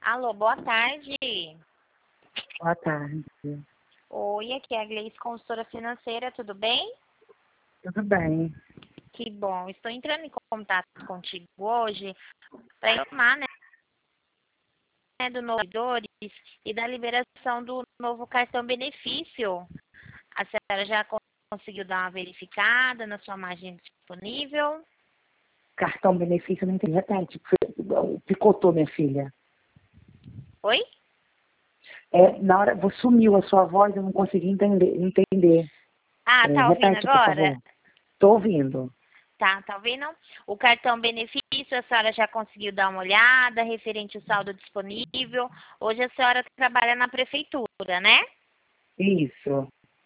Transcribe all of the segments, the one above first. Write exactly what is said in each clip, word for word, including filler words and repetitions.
Alô, boa tarde. Boa tarde. Oi, aqui é a Gleice, consultora financeira, tudo bem? Tudo bem? Que bom. Estou entrando em contato contigo hoje para informar, né, do novo Dores e da liberação do novo cartão benefício. A senhora já conseguiu dar uma verificada na sua margem disponível? Cartão benefício, não entendi. Repete, picotou, minha filha. Oi? É, na hora, você sumiu a sua voz, eu não consegui entender. entender. Ah, É, tá ouvindo repete, por agora? favor. Tô ouvindo. Tá, tá ouvindo? O cartão benefício, a senhora já conseguiu dar uma olhada, referente ao saldo disponível. Hoje a senhora trabalha na prefeitura, né? Isso.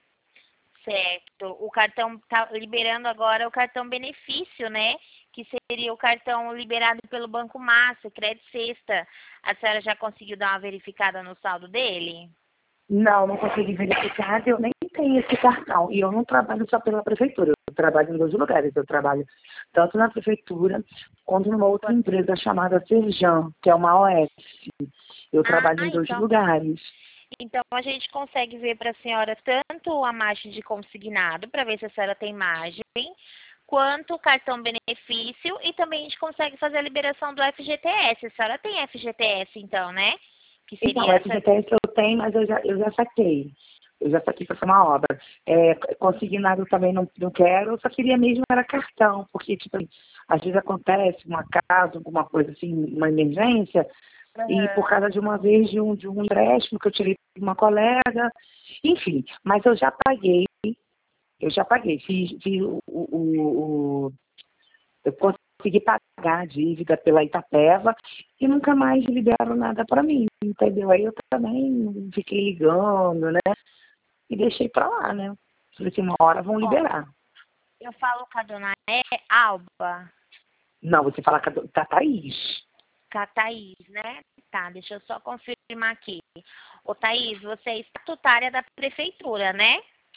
Certo. O cartão tá liberando agora o cartão benefício, né? Que seria o cartão liberado pelo Banco Massa, Crédito Sexta. A senhora já conseguiu dar uma verificada no saldo dele? Não, não consegui verificar, eu nem tenho esse cartão. E eu não trabalho só pela prefeitura, eu trabalho em dois lugares. Eu trabalho tanto na prefeitura, quanto numa outra Quanto? empresa chamada Serjan, que é uma O S. Eu trabalho Ah, em dois então. lugares. Então, a gente consegue ver para a senhora tanto a margem de consignado, para ver se a senhora tem margem, quanto o cartão benefício, e também a gente consegue fazer a liberação do F G T S. A senhora tem F G T S, então, né? Que Então, seria o essa... F G T S eu tenho, mas eu já, eu já saquei. Eu já saquei para fazer uma obra. É, consignado também não, não quero, eu só queria mesmo era cartão, porque, tipo, às vezes acontece um acaso, alguma coisa assim, uma emergência, e por causa de uma vez de um, de um empréstimo que eu tirei de uma colega, enfim, mas eu já paguei, eu já paguei, fiz, fiz o, o, o, eu consegui pagar a dívida pela Itapeva e nunca mais liberaram nada para mim, entendeu? Aí eu também fiquei ligando, né? E deixei para lá, né? Falei assim, uma hora vão Ó, liberar. eu falo com a dona é Alba, Não, você fala com a do- com a Thaís. com a Thaís, né? Tá, deixa eu só confirmar aqui. Ô, Thaís, você é estatutária da prefeitura, né?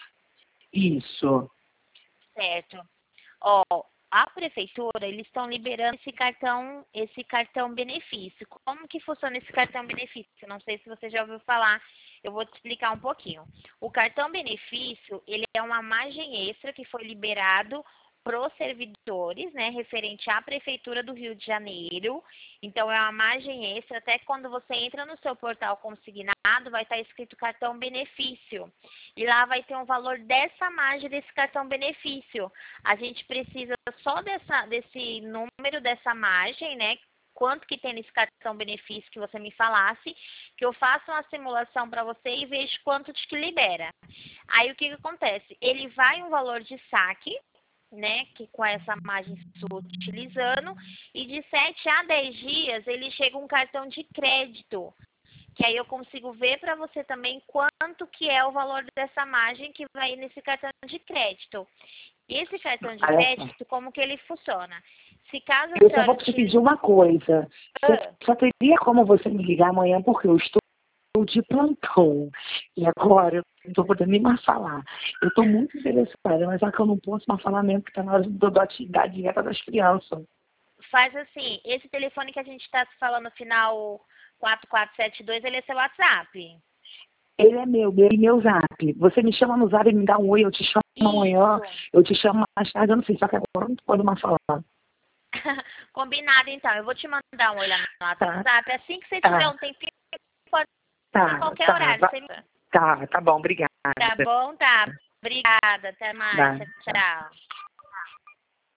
Isso. Certo. Ó, a prefeitura, eles estão liberando esse cartão, esse cartão benefício. Como que funciona esse cartão benefício? Não sei se você já ouviu falar, eu vou te explicar um pouquinho. O cartão benefício, ele é uma margem extra que foi liberado para os servidores, né, referente à Prefeitura do Rio de Janeiro. Então, é uma margem extra, até quando você entra no seu portal consignado, vai estar escrito cartão benefício. E lá vai ter um valor dessa margem desse cartão benefício. A gente precisa só dessa, desse número, dessa margem, né? Quanto que tem nesse cartão benefício que você me falasse, que eu faça uma simulação para você e vejo quanto te libera. Aí, o que que acontece? Ele vai um valor de saque, né, que com essa margem estou utilizando, e de sete a dez dias ele chega um cartão de crédito, que aí eu consigo ver para você também quanto que é o valor dessa margem que vai nesse cartão de crédito. E esse cartão de Olha só. crédito, como que ele funciona? Se caso a Eu só senhora vou te pedir utilize... uma coisa. Você Ah, só teria como você me ligar amanhã, porque eu estou de plantão. E agora eu não estou podendo nem mais falar. Eu estou muito interessada, mas só que eu não posso mais falar mesmo, porque está na hora do- da da dieta das crianças. faz assim, esse telefone que a gente está falando no final quatro quatro sete dois, ele é seu WhatsApp? Ele é meu, meu e meu zap. Você me chama no zap e me dá um oi, eu te chamo amanhã, Isso. eu te chamo mais tarde, eu não sei, só que agora eu não pode mais falar. Combinado, então. Eu vou te mandar um oi lá no Tá, WhatsApp. Assim que você tiver tá, um tempinho, pode ser em tá, qualquer tá, horário. va- Você me... tá, tá bom, obrigada. Tá bom? Tá. Obrigada. Até mais. Tá. Tchau, tchau.